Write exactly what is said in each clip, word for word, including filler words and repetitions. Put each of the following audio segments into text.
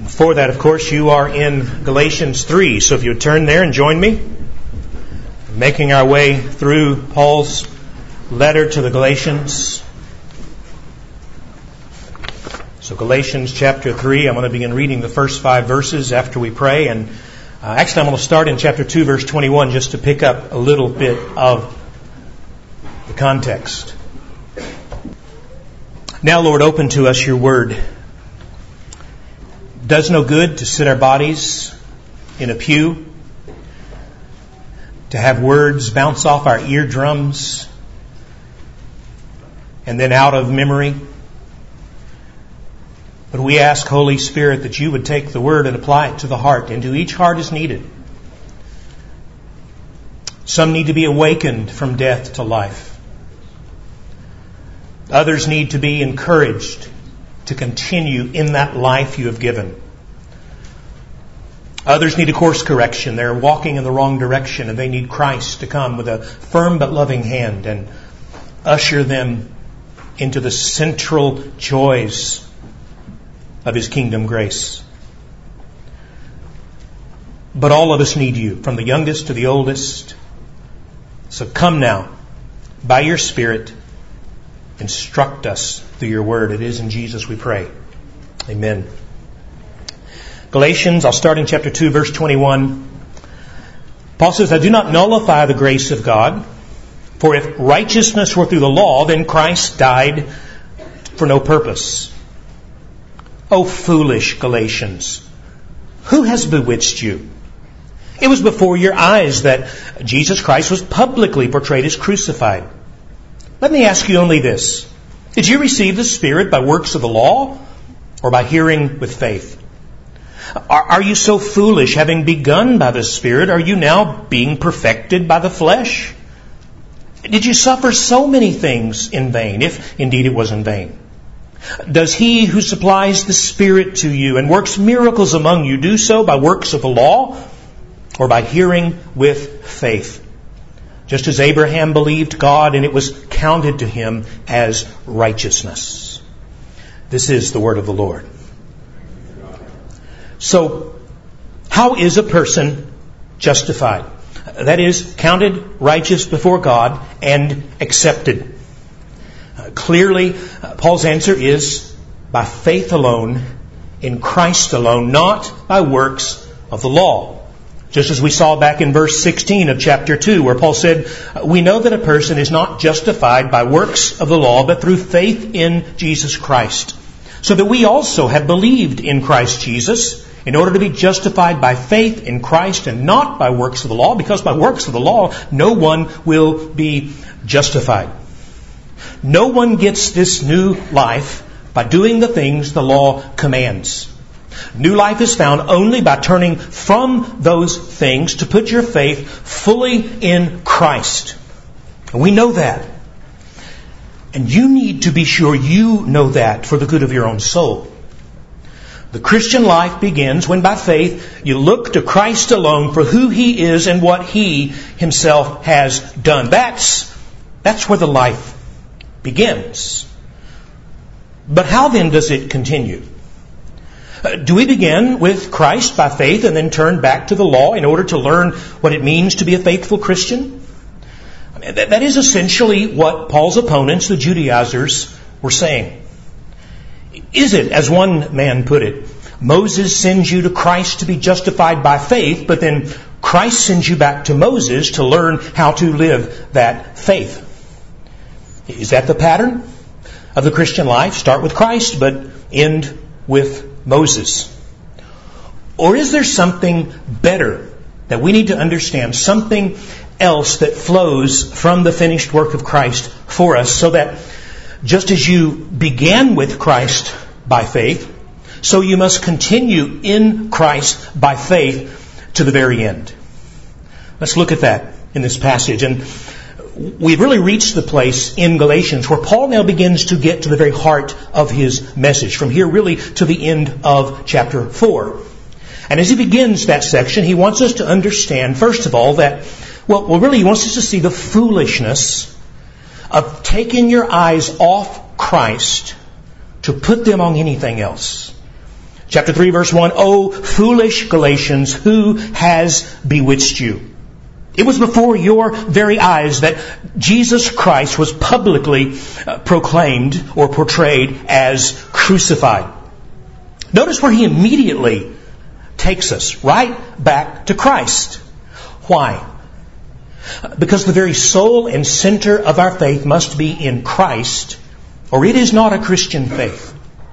For that, of course, you are in Galatians three. So if you would turn there and join me, making our way through Paul's letter to the Galatians. So Galatians chapter three, I'm going to begin reading the first five verses after we pray. And uh, actually, I'm going to start in chapter two, verse twenty-one, just to pick up a little bit of the context. Now, Lord, open to us your word. It does no good to sit our bodies in a pew, to have words bounce off our eardrums and then out of memory. But we ask, Holy Spirit, that you would take the word and apply it to the heart, and to each heart is needed. Some need to be awakened from death to life. Others need to be encouraged to continue in that life you have given. Others need a course correction. They're walking in the wrong direction, and they need Christ to come with a firm but loving hand and usher them into the central joys of His kingdom grace. But all of us need you, from the youngest to the oldest. So come now, by your Spirit, instruct us through your word. It is in Jesus we pray. Amen. Galatians, I'll start in chapter two, verse twenty-one. Paul says, I do not nullify the grace of God, for if righteousness were through the law, then Christ died for no purpose. O foolish Galatians, who has bewitched you? It was before your eyes that Jesus Christ was publicly portrayed as crucified. Let me ask you only this. Did you receive the Spirit by works of the law or by hearing with faith? Are, are you so foolish, having begun by the Spirit, are you now being perfected by the flesh? Did you suffer so many things in vain, if indeed it was in vain? Does He who supplies the Spirit to you and works miracles among you do so by works of the law or by hearing with faith? Just as Abraham believed God, and it was counted to him as righteousness. This is the word of the Lord. So, how is a person justified? That is, counted righteous before God and accepted. Uh, clearly, uh, Paul's answer is by faith alone, in Christ alone, not by works of the law. Just as we saw back in verse sixteen of chapter two, where Paul said, we know that a person is not justified by works of the law, but through faith in Jesus Christ. So that we also have believed in Christ Jesus in order to be justified by faith in Christ and not by works of the law, because by works of the law, no one will be justified. No one gets this new life by doing the things the law commands. New life is found only by turning from those things to put your faith fully in Christ. And we know that. And you need to be sure you know that for the good of your own soul. The Christian life begins when by faith you look to Christ alone for who He is and what He Himself has done. That's, that's where the life begins. But how then does it continue? Do we begin with Christ by faith and then turn back to the law in order to learn what it means to be a faithful Christian? I mean, that is essentially what Paul's opponents, the Judaizers, were saying. Is it, as one man put it, Moses sends you to Christ to be justified by faith, but then Christ sends you back to Moses to learn how to live that faith? Is that the pattern of the Christian life? Start with Christ, but end with Moses? Or is there something better that we need to understand, something else that flows from the finished work of Christ for us, so that just as you began with Christ by faith, so you must continue in Christ by faith to the very end? Let's look at that in this passage. And we've really reached the place in Galatians where Paul now begins to get to the very heart of his message. From here really to the end of chapter four. And as he begins that section, he wants us to understand, first of all, that, well, well really he wants us to see the foolishness of taking your eyes off Christ to put them on anything else. Chapter three, verse one, O foolish Galatians, who has bewitched you? It was before your very eyes that Jesus Christ was publicly uh, proclaimed or portrayed as crucified. Notice where he immediately takes us right back to Christ. Why? Because the very soul and center of our faith must be in Christ, or it is not a Christian faith.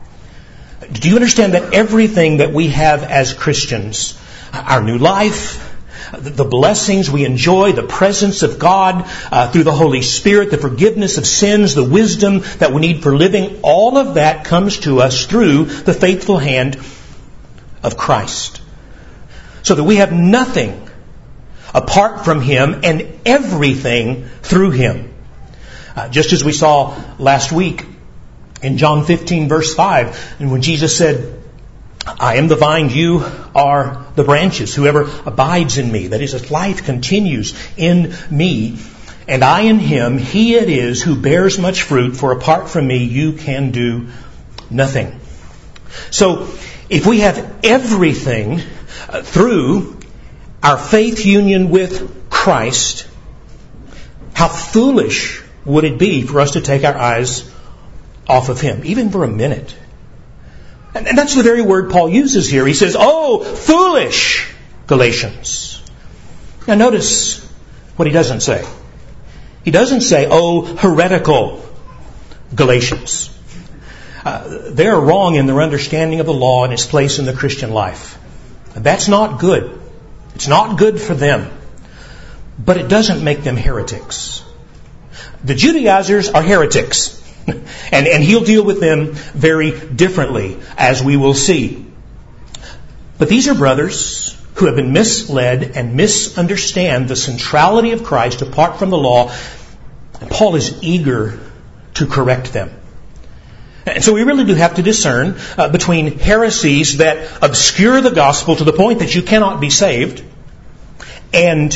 Do you understand that everything that we have as Christians, our new life, the blessings we enjoy, the presence of God uh, through the Holy Spirit, the forgiveness of sins, the wisdom that we need for living, all of that comes to us through the faithful hand of Christ. So that we have nothing apart from Him and everything through Him. Uh, just as we saw last week in John fifteen verse five, and when Jesus said, I am the vine, you are the branches. Whoever abides in me, that is, his life continues in me, and I in him, he it is who bears much fruit, for apart from me you can do nothing. So, if we have everything uh, through our faith union with Christ, how foolish would it be for us to take our eyes off of Him, even for a minute? And that's the very word Paul uses here. He says, oh, foolish Galatians. Now notice what he doesn't say. He doesn't say, oh, heretical Galatians. Uh, they're wrong in their understanding of the law and its place in the Christian life. That's not good. It's not good for them. But it doesn't make them heretics. The Judaizers are heretics. And, and he'll deal with them very differently, as we will see. But these are brothers who have been misled and misunderstand the centrality of Christ apart from the law. And Paul is eager to correct them. And so we really do have to discern uh, between heresies that obscure the gospel to the point that you cannot be saved, and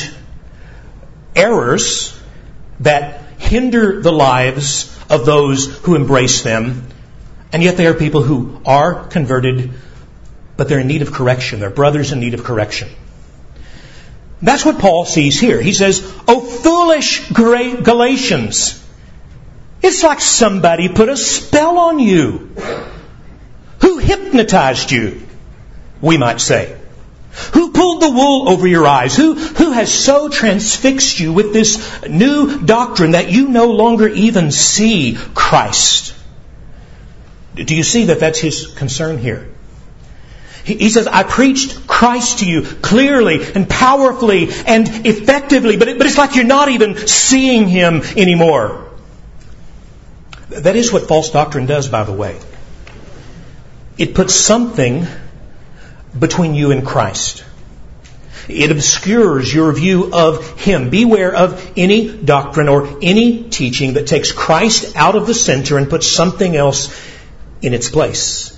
errors that hinder the lives of those who embrace them, and yet they are people who are converted, but they're in need of correction. They're brothers in need of correction. That's what Paul sees here. He says, "Oh, foolish Galatians, it's like somebody put a spell on you. Who hypnotized you, we might say? Who pulled the wool over your eyes? Who, who has so transfixed you with this new doctrine that you no longer even see Christ?" Do you see that that's his concern here? He, he says, I preached Christ to you clearly and powerfully and effectively, but, it, but it's like you're not even seeing Him anymore. That is what false doctrine does, by the way. It puts something between you and Christ. It obscures your view of Him. Beware of any doctrine or any teaching that takes Christ out of the center and puts something else in its place.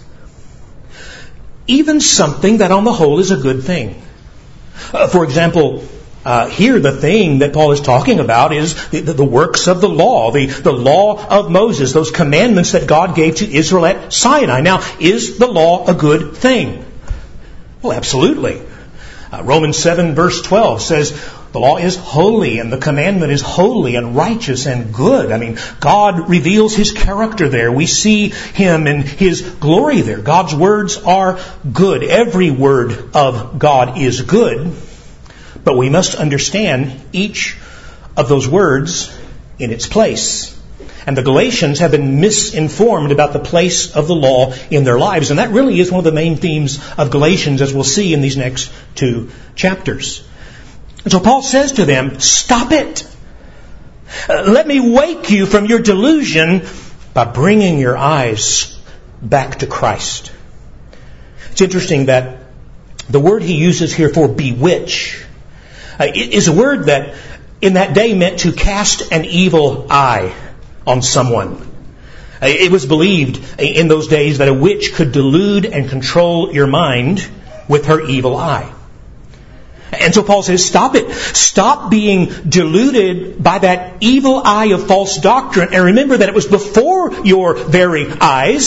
Even something that on the whole is a good thing. Uh, for example, uh, here the thing that Paul is talking about is the, the, the works of the law, the, the law of Moses, those commandments that God gave to Israel at Sinai. Now, is the law a good thing? Well, absolutely. Uh, Romans seven verse twelve says the law is holy and the commandment is holy and righteous and good. I mean, God reveals His character there. We see Him in His glory there. God's words are good. Every word of God is good. But we must understand each of those words in its place. And the Galatians have been misinformed about the place of the law in their lives. And that really is one of the main themes of Galatians, as we'll see in these next two chapters. And so Paul says to them, stop it. Uh, let me wake you from your delusion by bringing your eyes back to Christ. It's interesting that the word he uses here for bewitch uh, is a word that in that day meant to cast an evil eye on someone. It was believed in those days that a witch could delude and control your mind with her evil eye. And so Paul says, stop it. Stop being deluded by that evil eye of false doctrine. And remember that it was before your very eyes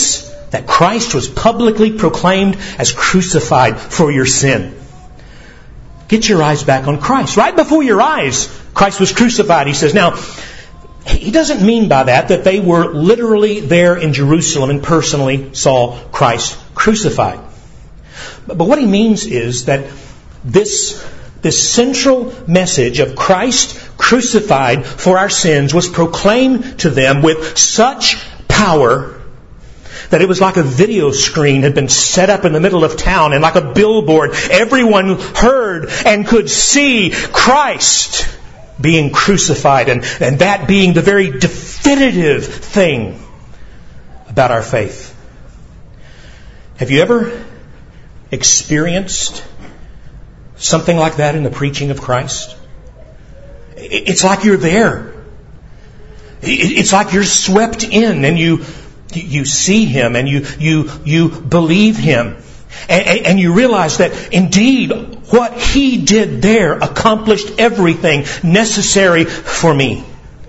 that Christ was publicly proclaimed as crucified for your sin. Get your eyes back on Christ. Right before your eyes, Christ was crucified. He says, now, he doesn't mean by that that they were literally there in Jerusalem and personally saw Christ crucified. But what he means is that this, this central message of Christ crucified for our sins was proclaimed to them with such power that it was like a video screen had been set up in the middle of town, and like a billboard, everyone heard and could see Christ being crucified, and, and that being the very definitive thing about our faith. Have you ever experienced something like that in the preaching of Christ? It's like you're there. It's like you're swept in, and you you see Him, and you you you believe Him, and, and you realize that indeed what He did there accomplished everything necessary for me.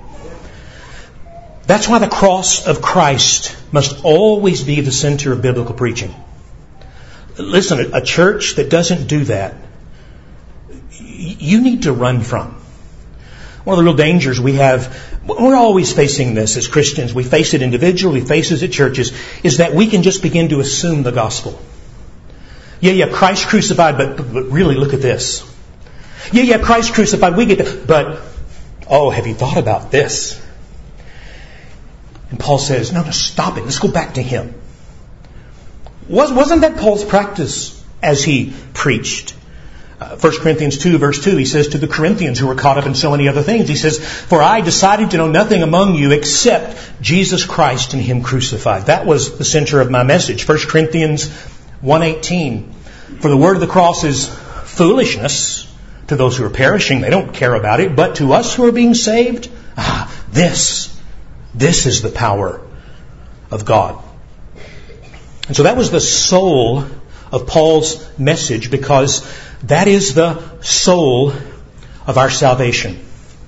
That's why the cross of Christ must always be the center of biblical preaching. Listen, a church that doesn't do that, you need to run from. One of the real dangers we have, we're always facing this as Christians, we face it individually, we face it at churches, is that we can just begin to assume the gospel. Yeah, yeah, Christ crucified, but, but really look at this. Yeah, yeah, Christ crucified, we get that, but, oh, have you thought about this? And Paul says, no, no, stop it, let's go back to Him. Was, wasn't that Paul's practice as he preached? Uh, First Corinthians two, verse two, he says to the Corinthians who were caught up in so many other things, he says, for I decided to know nothing among you except Jesus Christ and Him crucified. That was the center of my message. First Corinthians one eighteen, for the word of the cross is foolishness to those who are perishing. They don't care about it. But to us who are being saved, ah, this, this is the power of God. And so that was the soul of Paul's message, because that is the soul of our salvation.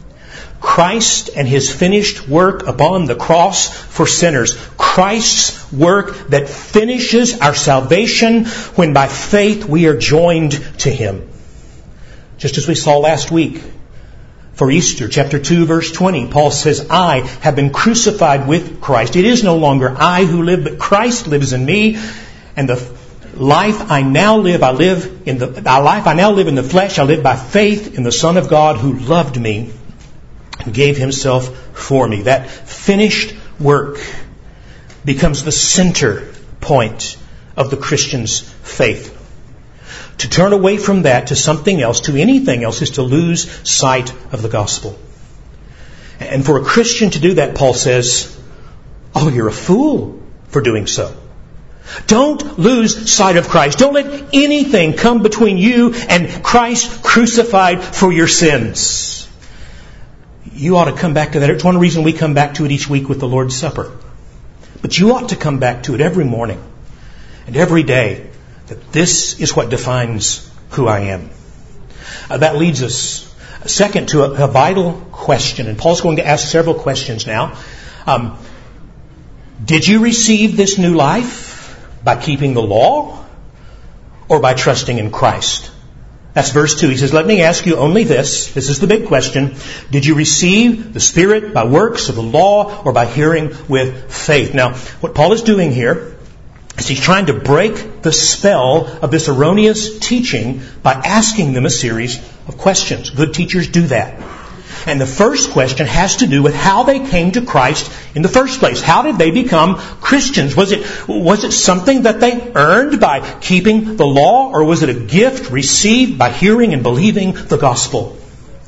Christ and His finished work upon the cross for sinners. Christ's work that finishes our salvation when by faith we are joined to Him. Just as we saw last week for Easter, chapter two, verse twenty, Paul says, I have been crucified with Christ. It is no longer I who live, but Christ lives in me. And the life I now live, I live in the, the life I now live in the flesh, I live by faith in the Son of God who loved me and gave Himself for me. That finished work becomes the center point of the Christian's faith. To turn away from that to something else, to anything else, is to lose sight of the gospel. And for a Christian to do that, Paul says, oh, you're a fool for doing so. Don't lose sight of Christ. Don't let anything come between you and Christ crucified for your sins. You ought to come back to that. It's one reason we come back to it each week with the Lord's Supper. But you ought to come back to it every morning and every day, that this is what defines who I am. Uh, that leads us, second, to a, a vital question. And Paul's going to ask several questions now. Um, did you receive this new life by keeping the law or by trusting in Christ? That's verse two. He says, let me ask you only this. This is the big question. Did you receive the Spirit by works of the law or by hearing with faith? Now, what Paul is doing here is he's trying to break the spell of this erroneous teaching by asking them a series of questions. Good teachers do that. And the first question has to do with how they came to Christ in the first place. How did they become Christians? Was it, was it something that they earned by keeping the law, or was it a gift received by hearing and believing the gospel?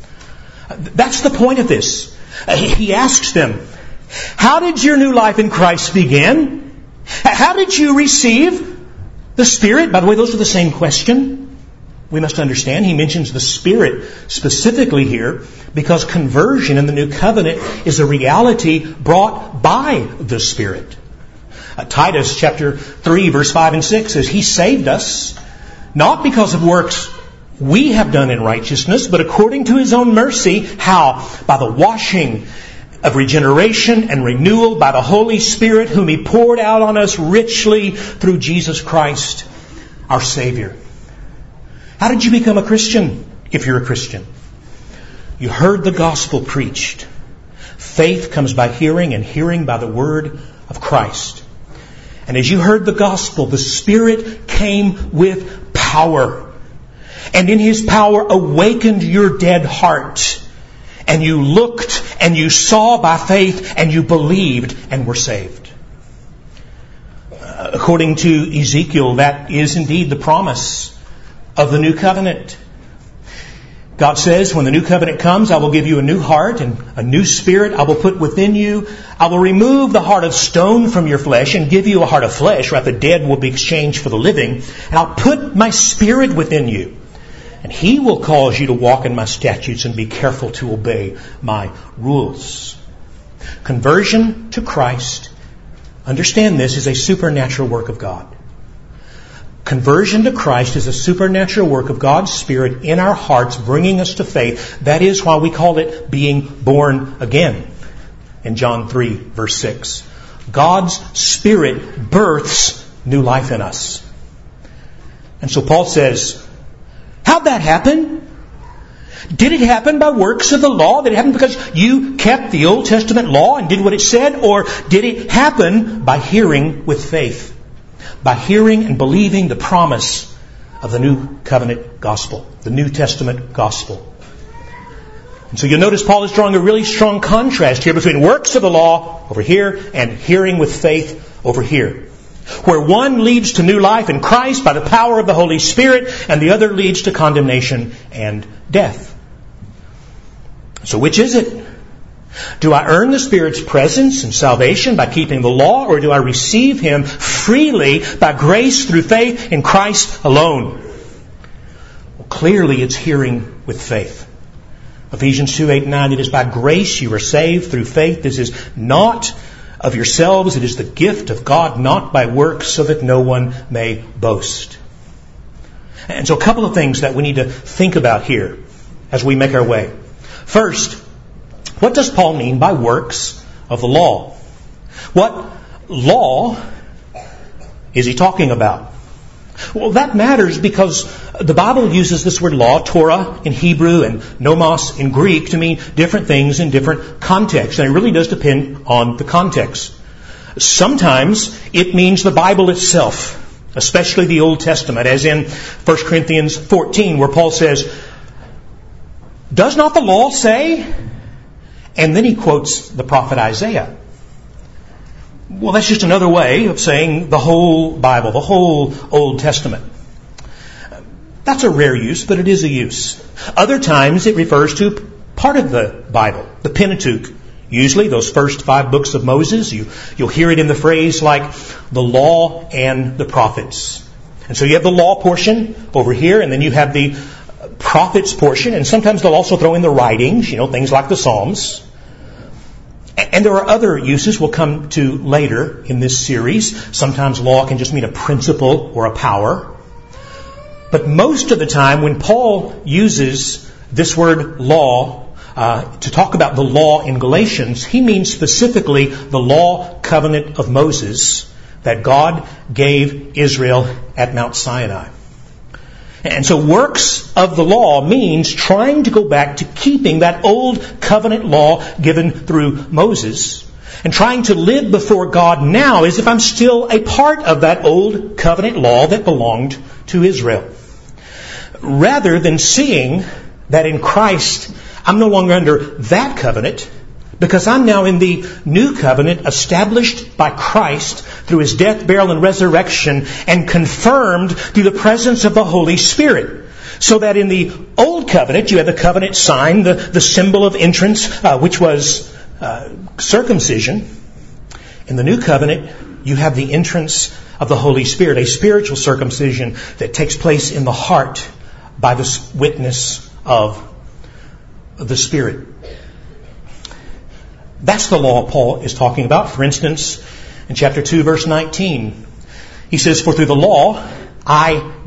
That's the point of this. He asks them, how did your new life in Christ begin? How did you receive the Spirit? By the way, those are the same question. We must understand he mentions the Spirit specifically here because conversion in the New Covenant is a reality brought by the Spirit. Uh, Titus chapter three, verse five and six says, He saved us not because of works we have done in righteousness, but according to His own mercy. How? By the washing of regeneration and renewal by the Holy Spirit, whom He poured out on us richly through Jesus Christ, our Savior. How did you become a Christian, if you're a Christian? You heard the gospel preached. Faith comes by hearing, and hearing by the word of Christ. And as you heard the gospel, the Spirit came with power. And in His power awakened your dead heart. And you looked and you saw by faith and you believed and were saved. Uh, according to Ezekiel, that is indeed the promise of the new covenant. God says, when the new covenant comes, I will give you a new heart and a new spirit I will put within you. I will remove the heart of stone from your flesh and give you a heart of flesh, right? The dead will be exchanged for the living. And I'll put my Spirit within you. And He will cause you to walk in my statutes and be careful to obey my rules. Conversion to Christ, understand this, is a supernatural work of God. Conversion to Christ is a supernatural work of God's Spirit in our hearts, bringing us to faith. That is why we call it being born again. In John three, verse six. God's Spirit births new life in us. And so Paul says, how'd that happen? Did it happen by works of the law? Did it happen because you kept the Old Testament law and did what it said? Or did it happen by hearing with faith? By hearing and believing the promise of the New Covenant Gospel, the New Testament Gospel. And so you'll notice Paul is drawing a really strong contrast here between works of the law over here and hearing with faith over here. Where one leads to new life in Christ by the power of the Holy Spirit, and the other leads to condemnation and death. So which is it? Do I earn the Spirit's presence and salvation by keeping the law, or do I receive Him freely by grace through faith in Christ alone? Well, clearly it's hearing with faith. Ephesians two, eight, nine, it is by grace you are saved through faith. This is not of yourselves. It is the gift of God, not by works, so that no one may boast. And so a couple of things that we need to think about here as we make our way. First, what does Paul mean by works of the law? What law is he talking about? Well, that matters because the Bible uses this word law, Torah in Hebrew and nomos in Greek, to mean different things in different contexts. And it really does depend on the context. Sometimes it means the Bible itself, especially the Old Testament, as in First Corinthians fourteen, where Paul says, does not the law say? And then he quotes the prophet Isaiah. Well, that's just another way of saying the whole Bible, the whole Old Testament. That's a rare use, but it is a use. Other times it refers to part of the Bible, the Pentateuch. Usually those first five books of Moses, you, you'll hear it in the phrase like the law and the prophets. And so you have the law portion over here, and then you have the prophets portion, and sometimes they'll also throw in the writings, you know, things like the Psalms. And there are other uses we'll come to later in this series. Sometimes law can just mean a principle or a power. But most of the time when Paul uses this word law uh, to talk about the law in Galatians, he means specifically the law covenant of Moses that God gave Israel at Mount Sinai. And so works of the law means trying to go back to keeping that old covenant law given through Moses and trying to live before God now as if I'm still a part of that old covenant law that belonged to Israel. Rather than seeing that in Christ I'm no longer under that covenant, because I'm now in the new covenant established by Christ through His death, burial, and resurrection, and confirmed through the presence of the Holy Spirit. So that in the old covenant, you had the covenant sign, the, the symbol of entrance, uh, which was uh, circumcision. In the new covenant, you have the entrance of the Holy Spirit, a spiritual circumcision that takes place in the heart by the witness of the Spirit. That's the law Paul is talking about. For instance, in chapter two, verse nineteen, he says, for through the law I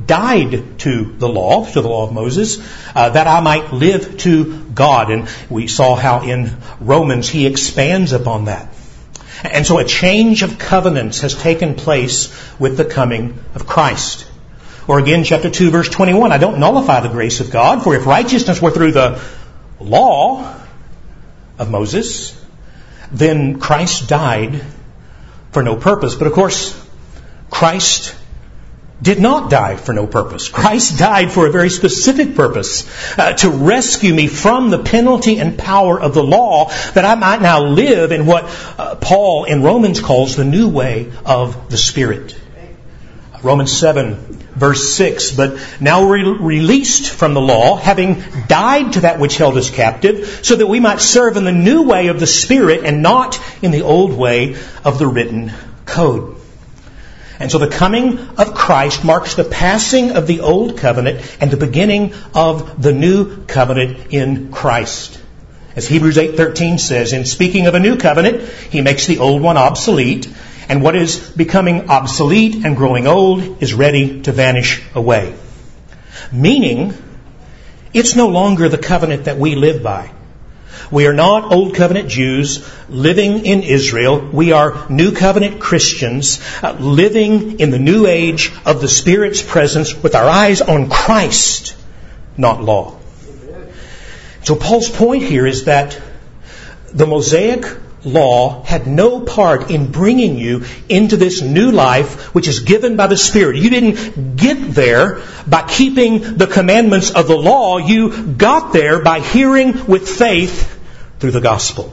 died to the law, to the law of Moses, uh, that I might live to God. And we saw how in Romans he expands upon that. And so a change of covenants has taken place with the coming of Christ. Or again, chapter two, verse twenty-one, I don't nullify the grace of God, for if righteousness were through the law of Moses, then Christ died for no purpose. But of course, Christ did not die for no purpose. Christ died for a very specific purpose, uh, to rescue me from the penalty and power of the law, that I might now live in what uh, Paul in Romans calls the new way of the Spirit. Romans seven, verse six, but now we're released from the law, having died to that which held us captive, so that we might serve in the new way of the Spirit and not in the old way of the written code. And so the coming of Christ marks the passing of the old covenant and the beginning of the new covenant in Christ. As Hebrews eight thirteen says, in speaking of a new covenant, he makes the old one obsolete, and what is becoming obsolete and growing old is ready to vanish away. Meaning, it's no longer the covenant that we live by. We are not Old Covenant Jews living in Israel. We are New Covenant Christians uh, living in the new age of the Spirit's presence with our eyes on Christ, not law. So Paul's point here is that the Mosaic law had no part in bringing you into this new life which is given by the Spirit. You didn't get there by keeping the commandments of the law. You got there by hearing with faith through the gospel.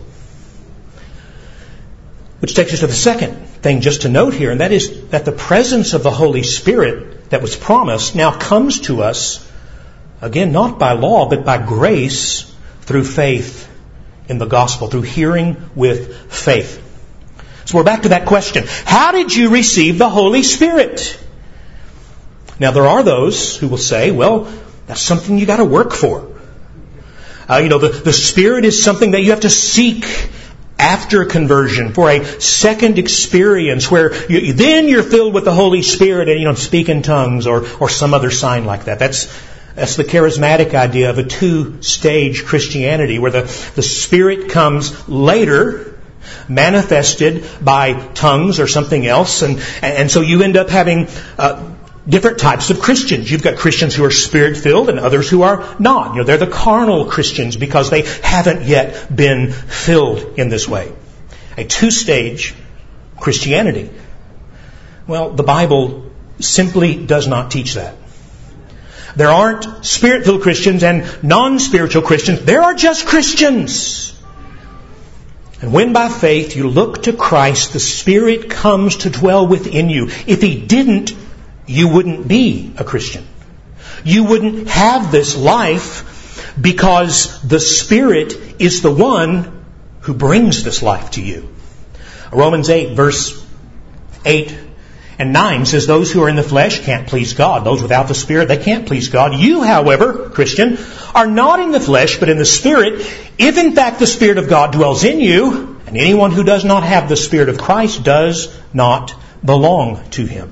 Which takes us to the second thing just to note here, and that is that the presence of the Holy Spirit that was promised now comes to us, again, not by law, but by grace through faith in the gospel, through hearing with faith. So we're back to that question. How did you receive the Holy Spirit? Now there are those who will say, well, that's something you got to work for. Uh, you know, the, the Spirit is something that you have to seek after conversion for a second experience where you, then you're filled with the Holy Spirit and, you know, speak in tongues or, or some other sign like that. That's That's the charismatic idea of a two-stage Christianity where the, the Spirit comes later, manifested by tongues or something else. And, and so you end up having uh, different types of Christians. You've got Christians who are Spirit-filled and others who are not. You know, they're the carnal Christians because they haven't yet been filled in this way. A two-stage Christianity. Well, the Bible simply does not teach that. There aren't Spirit-filled Christians and non-spiritual Christians. There are just Christians. And when by faith you look to Christ, the Spirit comes to dwell within you. If He didn't, you wouldn't be a Christian. You wouldn't have this life because the Spirit is the one who brings this life to you. Romans eight, verse eight and nine says, those who are in the flesh can't please God. Those without the Spirit, they can't please God. You, however, Christian, are not in the flesh, but in the Spirit, if in fact the Spirit of God dwells in you, and anyone who does not have the Spirit of Christ does not belong to Him.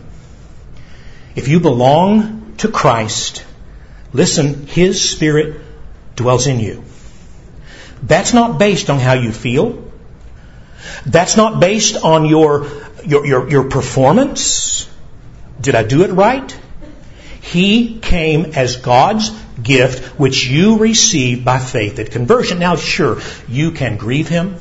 If you belong to Christ, listen, His Spirit dwells in you. That's not based on how you feel. That's not based on your Your, your, your performance. Did I do it right? He came as God's gift, which you received by faith at conversion. Now, sure, you can grieve Him.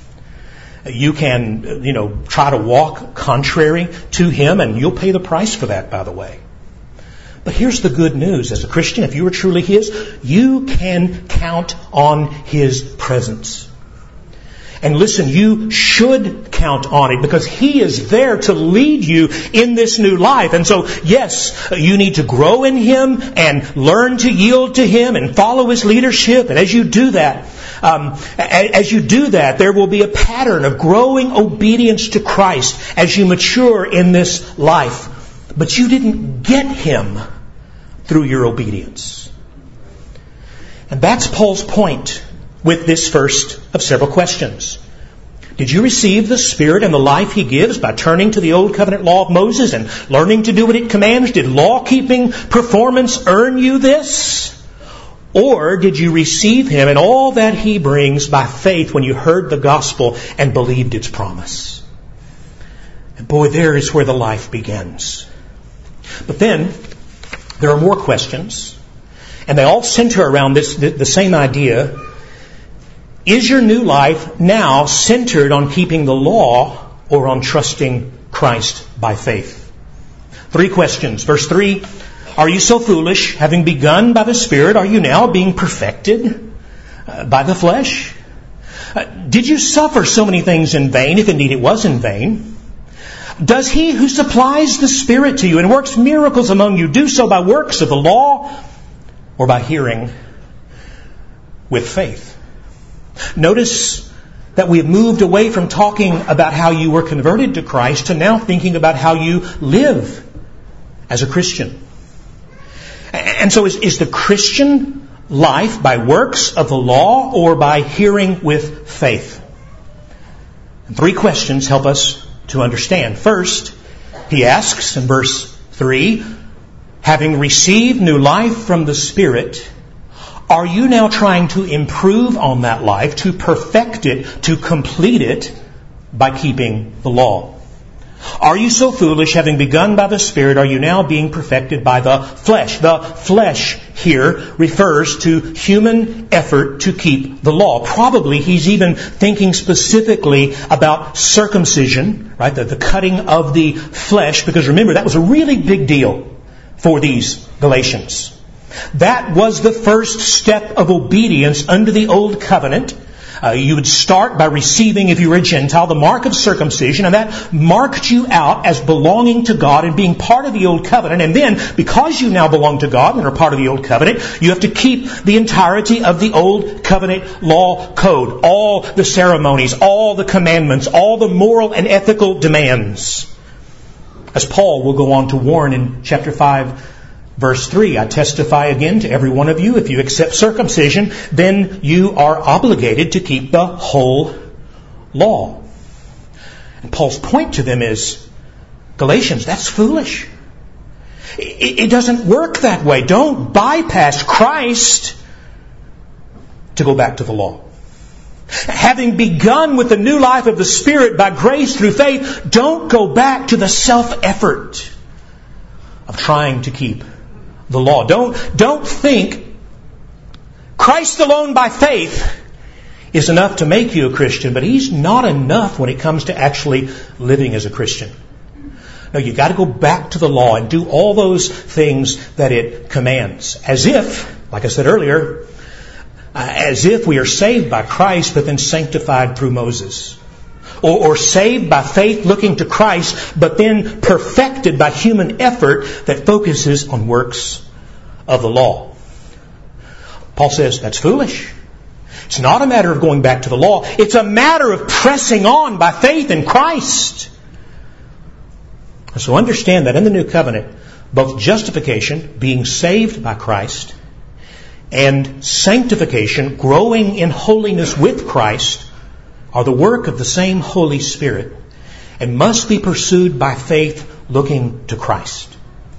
You can, you know, try to walk contrary to Him, and you'll pay the price for that, by the way. But here's the good news. As a Christian, if you are truly His, you can count on His presence. And listen, you should count on it because He is there to lead you in this new life. And so, yes, you need to grow in Him and learn to yield to Him and follow His leadership. And as you do that, um, as you do that, there will be a pattern of growing obedience to Christ as you mature in this life. But you didn't get Him through your obedience. And that's Paul's point with this first of several questions. Did you receive the Spirit and the life He gives by turning to the Old Covenant law of Moses and learning to do what it commands? Did law-keeping performance earn you this? Or did you receive Him and all that He brings by faith when you heard the gospel and believed its promise? And boy, there is where the life begins. But then, there are more questions, and they all center around this the, the same idea. Is your new life now centered on keeping the law or on trusting Christ by faith? Three questions. Verse three, are you so foolish, having begun by the Spirit, are you now being perfected uh, by the flesh? Uh, did you suffer so many things in vain, if indeed it was in vain? Does He who supplies the Spirit to you and works miracles among you do so by works of the law or by hearing with faith? Notice that we have moved away from talking about how you were converted to Christ to now thinking about how you live as a Christian. And so is, is the Christian life by works of the law or by hearing with faith? And three questions help us to understand. First, he asks in verse three, having received new life from the Spirit, are you now trying to improve on that life, to perfect it, to complete it by keeping the law? Are you so foolish, having begun by the Spirit, are you now being perfected by the flesh? The flesh here refers to human effort to keep the law. Probably he's even thinking specifically about circumcision, right? The, the cutting of the flesh, because remember, that was a really big deal for these Galatians. That was the first step of obedience under the Old Covenant. Uh, you would start by receiving, if you were a Gentile, the mark of circumcision, and that marked you out as belonging to God and being part of the Old Covenant. And then, because you now belong to God and are part of the Old Covenant, you have to keep the entirety of the Old Covenant law code, all the ceremonies, all the commandments, all the moral and ethical demands. As Paul will go on to warn in chapter five, verse three, I testify again to every one of you, if you accept circumcision, then you are obligated to keep the whole law. And Paul's point to them is, Galatians, that's foolish. It, it doesn't work that way. Don't bypass Christ to go back to the law. Having begun with the new life of the Spirit by grace through faith, don't go back to the self-effort of trying to keep the law. Don't, don't think Christ alone by faith is enough to make you a Christian, but He's not enough when it comes to actually living as a Christian. No, you've got to go back to the law and do all those things that it commands. As if, like I said earlier, uh, as if we are saved by Christ but then sanctified through Moses. Or, or saved by faith looking to Christ, but then perfected by human effort that focuses on works of the law. Paul says that's foolish. It's not a matter of going back to the law. It's a matter of pressing on by faith in Christ. So understand that in the New Covenant, both justification, being saved by Christ, and sanctification, growing in holiness with Christ, are the work of the same Holy Spirit and must be pursued by faith looking to Christ.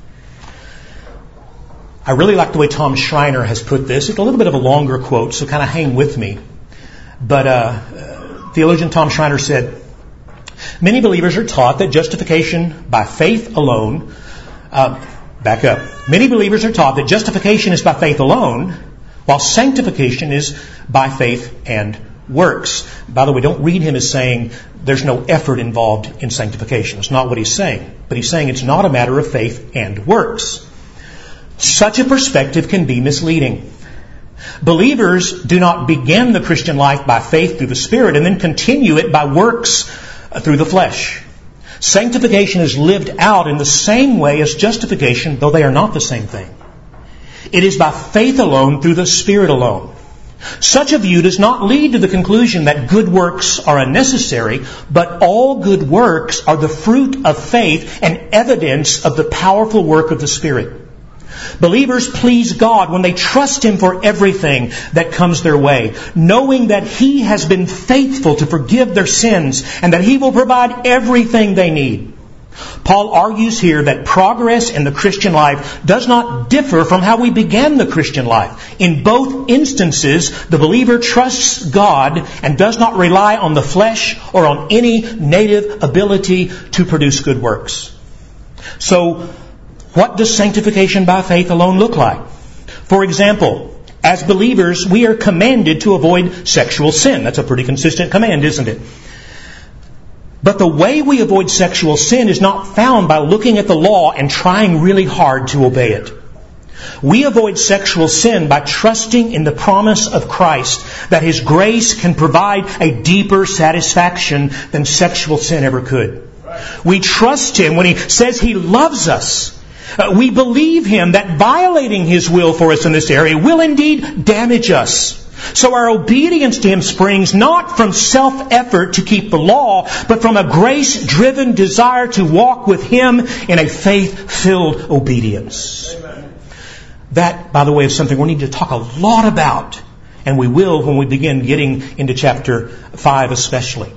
I really like the way Tom Schreiner has put this. It's a little bit of a longer quote, so kind of hang with me. But uh, theologian Tom Schreiner said, many believers are taught that justification by faith alone, uh, back up. Many believers are taught that justification is by faith alone, while sanctification is by faith and works. By the way, don't read him as saying there's no effort involved in sanctification. That's not what he's saying. But he's saying it's not a matter of faith and works. Such a perspective can be misleading. Believers do not begin the Christian life by faith through the Spirit and then continue it by works through the flesh. Sanctification is lived out in the same way as justification, though they are not the same thing. It is by faith alone through the Spirit alone. Such a view does not lead to the conclusion that good works are unnecessary, but all good works are the fruit of faith and evidence of the powerful work of the Spirit. Believers please God when they trust Him for everything that comes their way, knowing that He has been faithful to forgive their sins and that He will provide everything they need. Paul argues here that progress in the Christian life does not differ from how we began the Christian life. In both instances, the believer trusts God and does not rely on the flesh or on any native ability to produce good works. So, what does sanctification by faith alone look like? For example, as believers, we are commanded to avoid sexual sin. That's a pretty consistent command, isn't it? But the way we avoid sexual sin is not found by looking at the law and trying really hard to obey it. We avoid sexual sin by trusting in the promise of Christ that His grace can provide a deeper satisfaction than sexual sin ever could. We trust Him when He says He loves us. Uh, we believe Him that violating His will for us in this area will indeed damage us. So our obedience to Him springs not from self-effort to keep the law, but from a grace-driven desire to walk with Him in a faith-filled obedience. Amen. That, by the way, is something we need to talk a lot about, and we will when we begin getting into chapter five especially.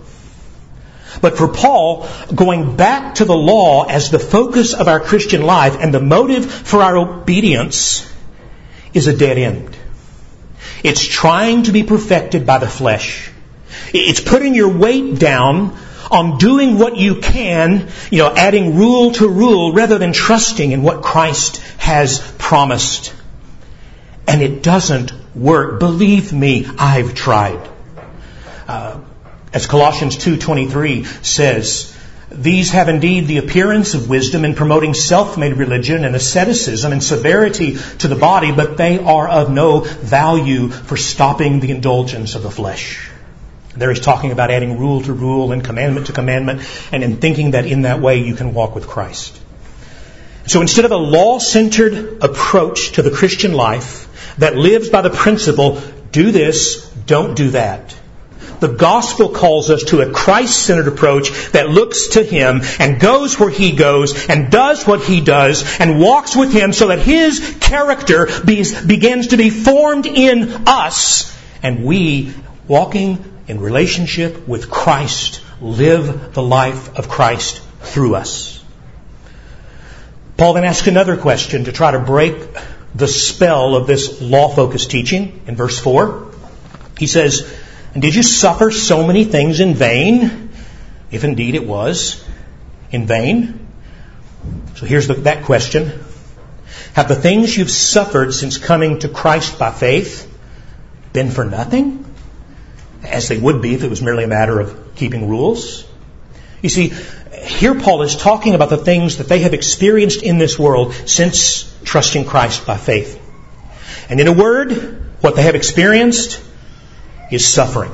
But for Paul, going back to the law as the focus of our Christian life and the motive for our obedience is a dead end. It's trying to be perfected by the flesh. It's putting your weight down on doing what you can, you know, adding rule to rule rather than trusting in what Christ has promised. And it doesn't work. Believe me, I've tried. Uh, as Colossians two twenty-three says, these have indeed the appearance of wisdom in promoting self-made religion and asceticism and severity to the body, but they are of no value for stopping the indulgence of the flesh. There he's talking about adding rule to rule and commandment to commandment, and in thinking that in that way you can walk with Christ. So instead of a law-centered approach to the Christian life that lives by the principle, do this, don't do that, the gospel calls us to a Christ-centered approach that looks to Him and goes where He goes and does what He does and walks with Him so that His character be, begins to be formed in us, and we, walking in relationship with Christ, live the life of Christ through us. Paul then asks another question to try to break the spell of this law-focused teaching in verse four. He says, "And did you suffer so many things in vain? If indeed it was in vain." So here's the, that question. Have the things you've suffered since coming to Christ by faith been for nothing? As they would be if it was merely a matter of keeping rules. You see, here Paul is talking about the things that they have experienced in this world since trusting Christ by faith. And in a word, what they have experienced is suffering.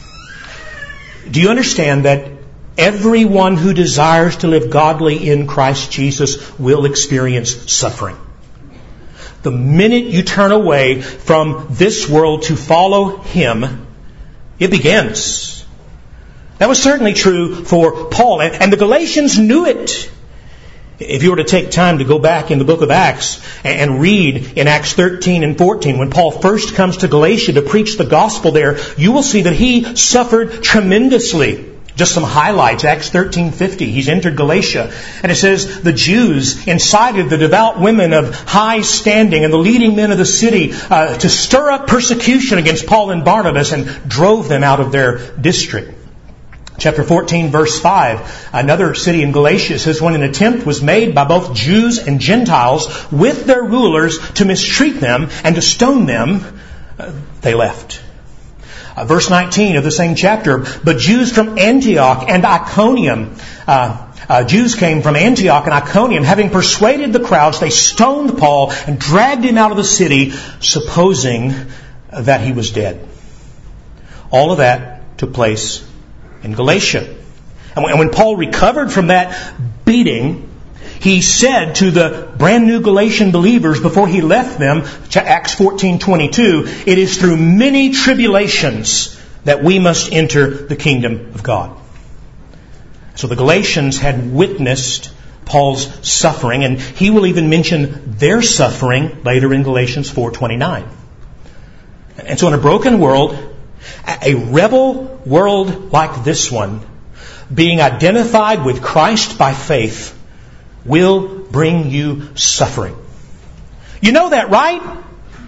Do you understand that everyone who desires to live godly in Christ Jesus will experience suffering? The minute you turn away from this world to follow Him, it begins. That was certainly true for Paul, and the Galatians knew it. If you were to take time to go back in the book of Acts and read in Acts thirteen and fourteen, when Paul first comes to Galatia to preach the gospel there, you will see that he suffered tremendously. Just some highlights. Acts thirteen fifty. He's entered Galatia. And it says, the Jews incited the devout women of high standing and the leading men of the city uh, to stir up persecution against Paul and Barnabas and drove them out of their district. Chapter fourteen, verse five, another city in Galatia says, when an attempt was made by both Jews and Gentiles with their rulers to mistreat them and to stone them, uh, they left. Uh, verse nineteen of the same chapter, but Jews from Antioch and Iconium, uh, uh, Jews came from Antioch and Iconium, having persuaded the crowds, they stoned Paul and dragged him out of the city, supposing that he was dead. All of that took place in Galatia. And when Paul recovered from that beating, he said to the brand new Galatian believers before he left them, Acts fourteen twenty-two, it is through many tribulations that we must enter the kingdom of God. So the Galatians had witnessed Paul's suffering, and he will even mention their suffering later in Galatians four twenty-nine. And so in a broken world, a rebel world like this one, being identified with Christ by faith will bring you suffering. You know that, right?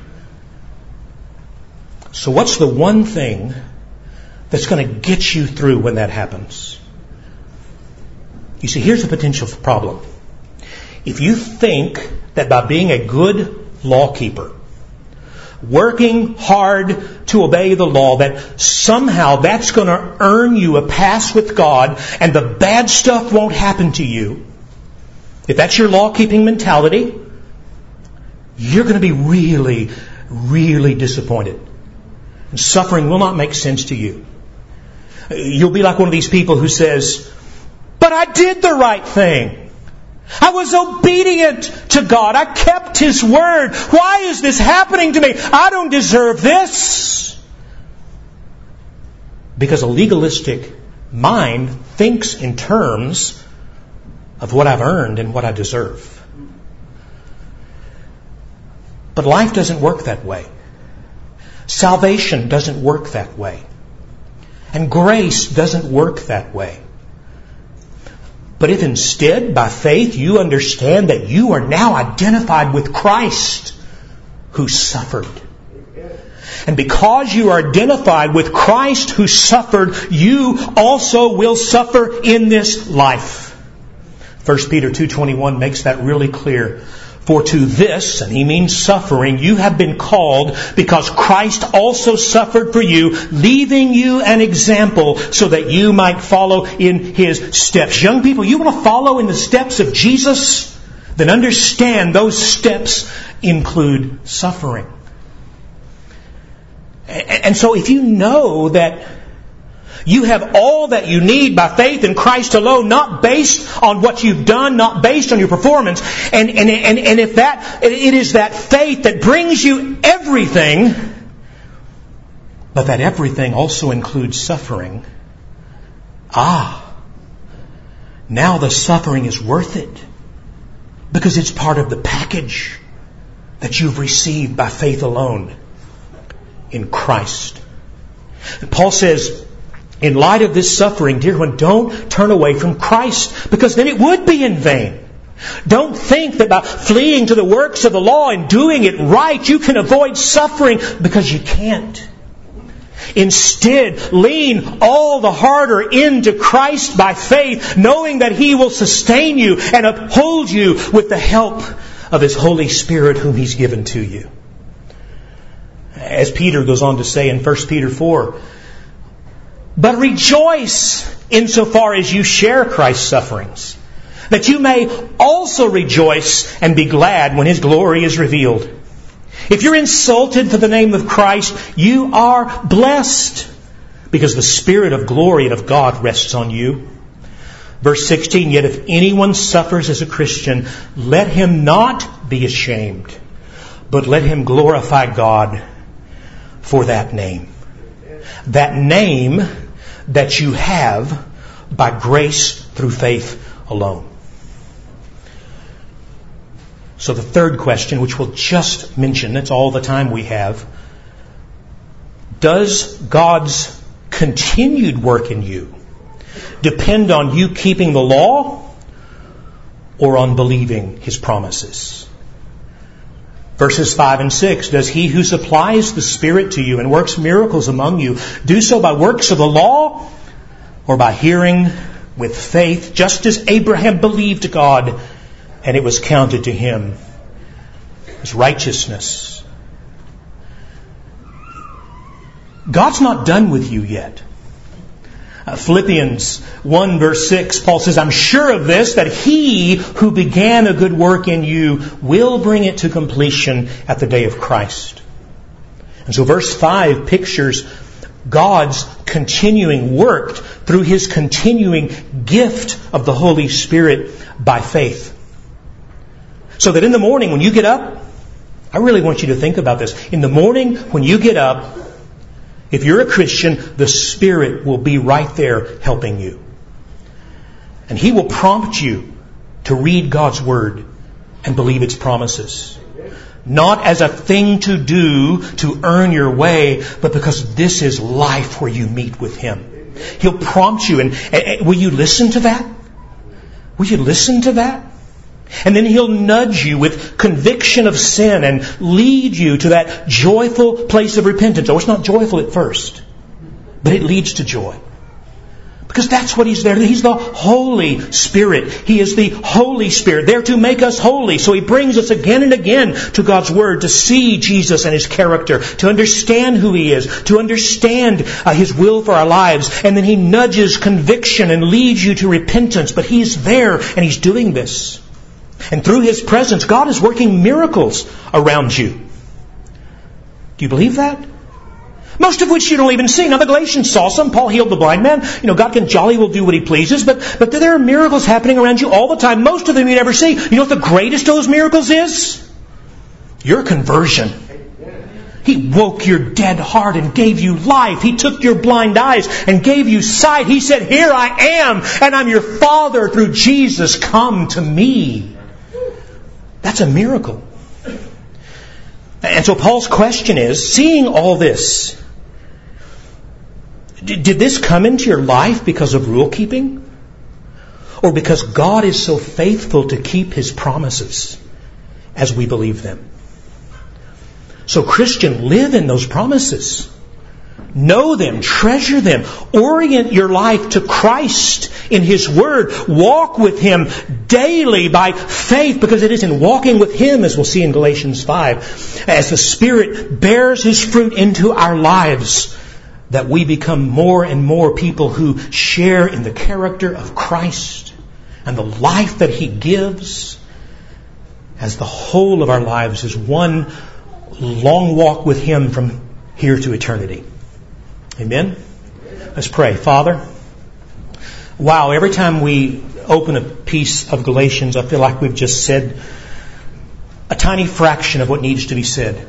So what's the one thing that's going to get you through when that happens? You see, here's a potential problem. If you think that by being a good lawkeeper, working hard to obey the law, that somehow that's going to earn you a pass with God and the bad stuff won't happen to you, if that's your law-keeping mentality, you're going to be really, really disappointed. And suffering will not make sense to you. You'll be like one of these people who says, "But I did the right thing. I was obedient to God. I kept His word. Why is this happening to me? I don't deserve this." Because a legalistic mind thinks in terms of what I've earned and what I deserve. But life doesn't work that way. Salvation doesn't work that way. And grace doesn't work that way. But if instead, by faith, you understand that you are now identified with Christ who suffered. And because you are identified with Christ who suffered, you also will suffer in this life. First Peter two twenty-one makes that really clear. For to this, and he means suffering, you have been called because Christ also suffered for you, leaving you an example so that you might follow in His steps. Young people, you want to follow in the steps of Jesus? Then understand those steps include suffering. And so if you know that you have all that you need by faith in Christ alone, not based on what you've done, not based on your performance. And, and, and, and if that, it is that faith that brings you everything, but that everything also includes suffering. Ah, now the suffering is worth it because it's part of the package that you've received by faith alone in Christ. And Paul says, in light of this suffering, dear one, don't turn away from Christ, because then it would be in vain. Don't think that by fleeing to the works of the law and doing it right, you can avoid suffering, because you can't. Instead, lean all the harder into Christ by faith, knowing that He will sustain you and uphold you with the help of His Holy Spirit whom He's given to you. As Peter goes on to say in First Peter four, but rejoice insofar as you share Christ's sufferings, that you may also rejoice and be glad when His glory is revealed. If you're insulted for the name of Christ, you are blessed, because the Spirit of glory and of God rests on you. Verse sixteen, yet if anyone suffers as a Christian, let him not be ashamed, but let him glorify God for that name. That name that you have by grace through faith alone. So the third question, which we'll just mention, that's all the time we have. Does God's continued work in you depend on you keeping the law or on believing His promises? Verses five and six, does He who supplies the Spirit to you and works miracles among you do so by works of the law or by hearing with faith, just as Abraham believed God and it was counted to him as righteousness? God's not done with you yet. Uh, Philippians one verse six, Paul says, I'm sure of this, that He who began a good work in you will bring it to completion at the day of Christ. And so verse five pictures God's continuing work through His continuing gift of the Holy Spirit by faith. So that in the morning when you get up, I really want you to think about this. In the morning when you get up, if you're a Christian, the Spirit will be right there helping you. And He will prompt you to read God's Word and believe its promises. Not as a thing to do to earn your way, but because this is life where you meet with Him. He'll prompt you, and, and will you listen to that? Will you listen to that? And then He'll nudge you with conviction of sin and lead you to that joyful place of repentance. Oh, it's not joyful at first, but it leads to joy. Because that's what He's there. He's the Holy Spirit. He is the Holy Spirit, there to make us holy. So He brings us again and again to God's Word to see Jesus and His character, to understand who He is, to understand uh, His will for our lives. And then He nudges conviction and leads you to repentance. But He's there and He's doing this. And through His presence, God is working miracles around you. Do you believe that? Most of which you don't even see. Now the Galatians saw some. Paul healed the blind man. You know, God can jolly well do what He pleases. But, but there are miracles happening around you all the time. Most of them you never see. You know what the greatest of those miracles is? Your conversion. He woke your dead heart and gave you life. He took your blind eyes and gave you sight. He said, "Here I am, and I'm your Father through Jesus. Come to me." That's a miracle. And so Paul's question is, seeing all this, did this come into your life because of rule keeping? Or because God is so faithful to keep His promises as we believe them? So Christian, live in those promises. Know them, treasure them, orient your life to Christ in His Word. Walk with Him daily by faith, because it is in walking with Him, as we'll see in Galatians five, as the Spirit bears His fruit into our lives, that we become more and more people who share in the character of Christ and the life that He gives, as the whole of our lives is one long walk with Him from here to eternity. Amen? Let's pray. Father, wow, every time we open a piece of Galatians, I feel like we've just said a tiny fraction of what needs to be said.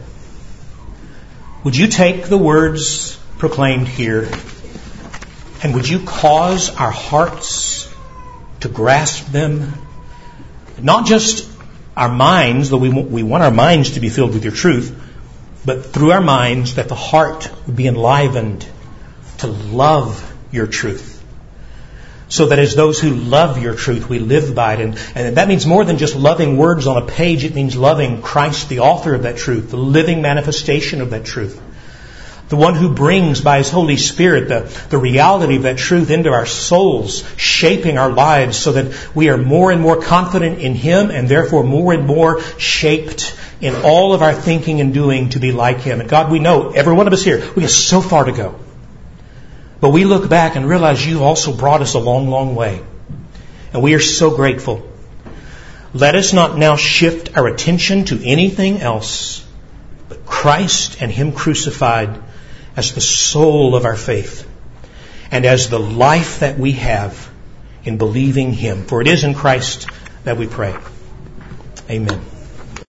Would You take the words proclaimed here, and would You cause our hearts to grasp them? Not just our minds, though we want, we want our minds to be filled with Your truth, but through our minds that the heart would be enlivened to love Your truth. So that as those who love Your truth, we live by it. And, and that means more than just loving words on a page. It means loving Christ, the author of that truth, the living manifestation of that truth. The one who brings by His Holy Spirit the, the reality of that truth into our souls, shaping our lives so that we are more and more confident in Him, and therefore more and more shaped in all of our thinking and doing to be like Him. And God, we know, every one of us here, we have so far to go. But we look back and realize You've also brought us a long, long way. And we are so grateful. Let us not now shift our attention to anything else but Christ and Him crucified as the soul of our faith and as the life that we have in believing Him. For it is in Christ that we pray. Amen.